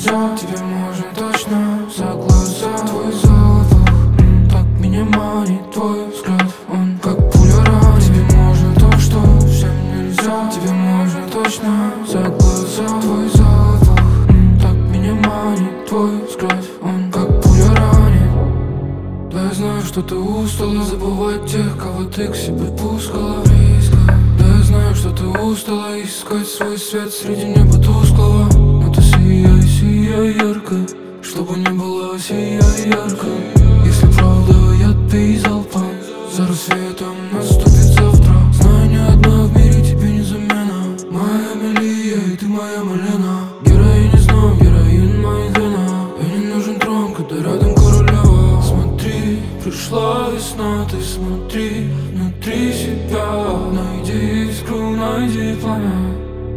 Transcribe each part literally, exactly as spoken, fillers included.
нельзя. Тебе можно точно за глаза. Твой запах м, так меня манит. Твой взгляд, он как пуля ранит. Тебе можно то, что всем нельзя. Тебе можно точно за глаза. Твой запах м, так меня манит. Твой взгляд, он как пуля ранит. Да, я знаю, что ты устала забывать тех, кого ты к себе пускала. Да, я знаю, что ты устала искать свой свет среди неба тусклого. Но ты сияй, сияй ярко, чтобы не было, сияй ярко. Если правда я пей залпом, за рассветом наступит завтра. Знаю, ни одна в мире тебе не замена. Моя Эмилия, и ты моя Малена. Героиня знал, героин моих вена. Я не нужен трон, когда рядом королева. Смотри, пришла весна, ты смотри внутри себя. Найди искру, найди пламя.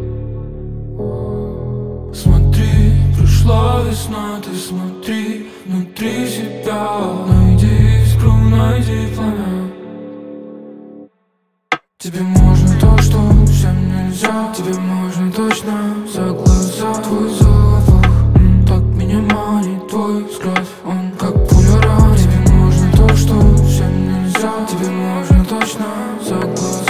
Смотри, пришла весна, ты смотри внутри себя. Найди искру, найди пламя. Тебе можно то, что всем нельзя. Тебе можно точно за глаза. Твой запах м, так меня манит. Твой взгляд, он как пуля ранит. Тебе можно то, что всем нельзя. Тебе можно точно за глаза.